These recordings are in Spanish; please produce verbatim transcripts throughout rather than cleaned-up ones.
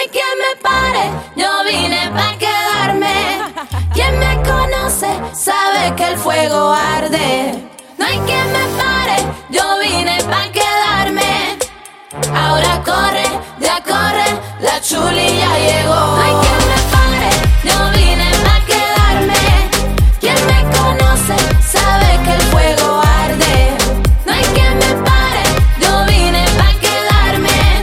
hay quien me pare, yo vine pa' quedarme. Quien me conoce sabe que el fuego arde. No hay quien me pare, yo vine pa' quedarme. Ahora corre, ya corre, la chuli ya llegó. No hay quien me pare, yo vine pa' quedarme. Quien me conoce sabe que el fuego arde. No hay quien me pare, yo vine pa' quedarme.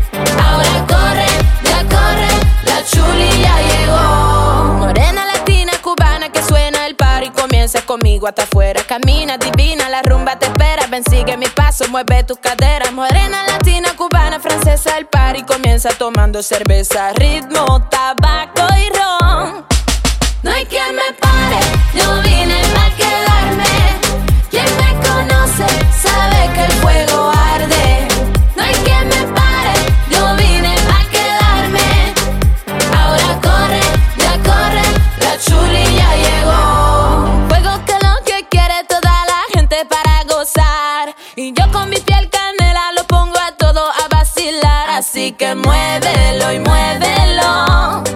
Ahora corre, ya corre, la chuli ya llegó. Morena latina, cubana que suena el party, comienza conmigo hasta afuera. Camina divina, la rumba te espera. Ven, sigue mi paso, mueve tus caderas. Morena latina, cubana, francesa, el party comienza tomando cerveza, ritmo, tabaco y ron. No hay quien me pare, yo vine pa' quedarme. Quien me conoce sabe que el fuego arde. No hay quien me pare, yo vine pa' quedarme. Ahora corre, ya corre, la chuli ya llegó. Fuego que lo que quiere toda la gente para gozar. Y yo con mi piel canela lo pongo a todo a vacilar. Así que muévelo y muévelo.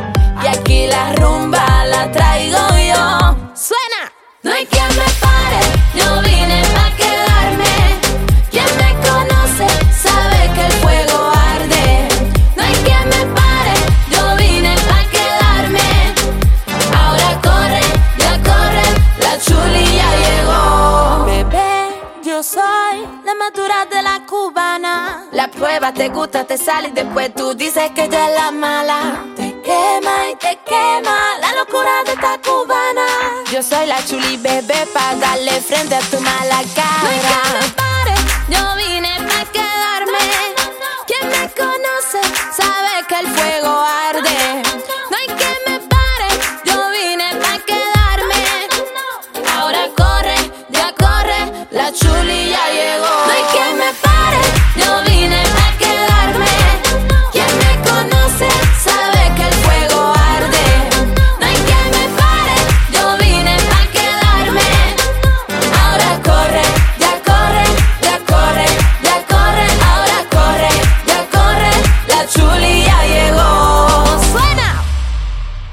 Y aquí la rumba la traigo yo. ¡Suena! No hay quien me pare, yo vine pa' quedarme. Quien me conoce sabe que el fuego arde. No hay quien me pare, yo vine pa' quedarme. Ahora corre, ya corre, la chuli ya llegó. Bebé, yo soy la madura de la cubana. La prueba te gusta, te sale y después tú dices que ella es la mala. Te quema y te quema la locura de esta cubana. Yo soy la chuli bebé pa' darle frente a tu mala cara. No hay quien me pare, yo vine pa' quedarme. Quien me conoce sabe que el fuego arde. No hay quien me pare, yo vine pa' quedarme. Ahora corre, ya corre, la chuli ya